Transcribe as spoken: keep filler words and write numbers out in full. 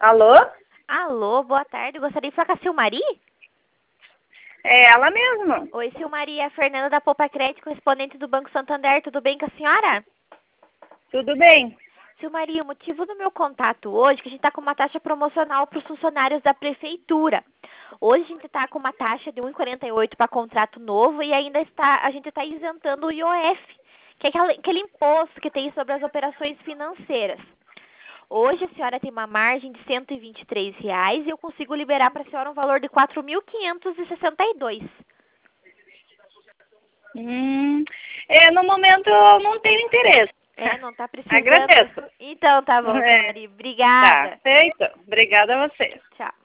Alô? Alô, boa tarde. Gostaria de falar com a Silmari? É ela mesma. Oi, Silmari, é a Fernanda da Poupa Crédito, correspondente do Banco Santander. Tudo bem com a senhora? Tudo bem? Silmari, o motivo do meu contato hoje é que a gente está com uma taxa promocional para os funcionários da prefeitura. Hoje a gente está com uma taxa de um vírgula quarenta e oito para contrato novo e ainda está, a gente está isentando o I O F, que é aquele, aquele imposto que tem sobre as operações financeiras. Hoje a senhora tem uma margem de cento e vinte e três reais e eu consigo liberar para a senhora um valor de quatro mil quinhentos e sessenta e dois. Hum, é, no momento eu não tenho interesse. É, não está precisando. Agradeço. Então tá bom, É, Silmari. tá, Obrigada. feito. Obrigada a você. Tchau.